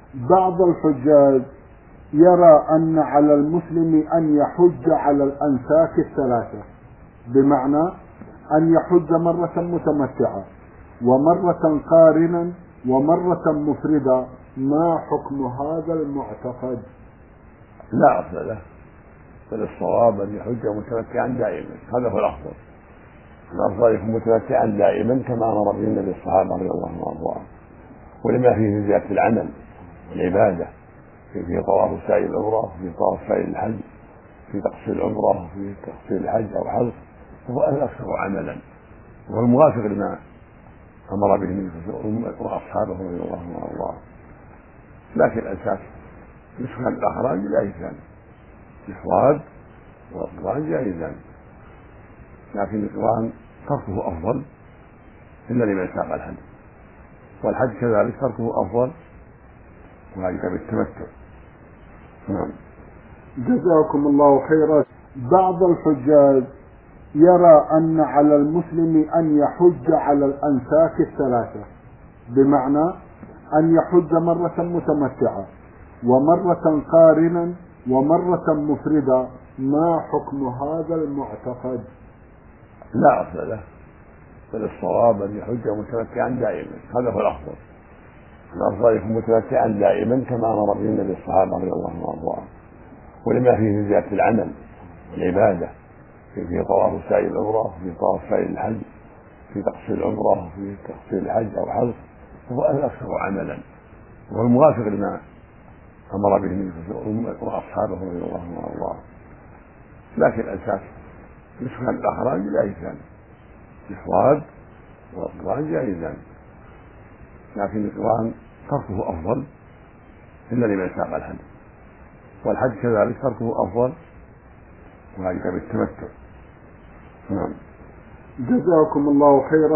بعض الحجاج يرى أن على المسلم أن يحج على الأنساك الثلاثة، بمعنى أن يحج مرة متمتعة ومرة قارنا ومرة مفردا. ما حكم هذا المعتقد؟ لا أصل له، بل الصواب أن يحج متمتعا دائما، هذا هو الأفضل. الأفضل يكون متمتعا دائما كما أمر به النبي الصحابة رضي الله عنهم وأرضاهم، ولما فيه من زيادة العمل والعبادة في طواف سعي العمرة، في طواف سعي الحج، في تقصير العمرة، في تقصير الحج أو حج، فهو الأكثر عملا وهو الموافق لما أمر به النبي وأصحابه رضي الله عنهم وأرضاهم. لكن الأنساك نسخا الأخراج جائزان، الإفراد والقران جائزان، لكن القران تركه أفضل إلا لمن ساق الحج، والحج كذلك تركه أفضل وذلك بالتمتع. نعم. جزاكم الله خيرا. بعض الحجاج يرى أن على المسلم أن يحج على الأنساك الثلاثة، بمعنى أن يحج مرة متمتعة ومرة قارنا ومرة مفردا. ما حكم هذا المعتقد؟ لا أصل له، بل الصواب أن يحج متمتعا دائما، هذا هو الأفضل. الأفضل يكون متمتعا دائما كما أمر به النبي الصحابة رضي الله عنهم وأرضاهم، ولما فيه من زيادة العمل والعبادة في طواف سعي العمرة، في طواف سعي الحج، في تقصير العمرة، في تقصير الحج أو حج، فهو الأكثر عملا وهو الموافق لما أمر به النبي وأصحابه رضي الله عنهم وأرضاهم. لكن الأنساك نسخا الأخراج جائزان، الإفراد والقران جائزان، لكن القران تركه أفضل إلا لمن ساق الحج، والحج كذلك تركه أفضل وذلك بالتمتع. نعم. جزاكم الله خيرا.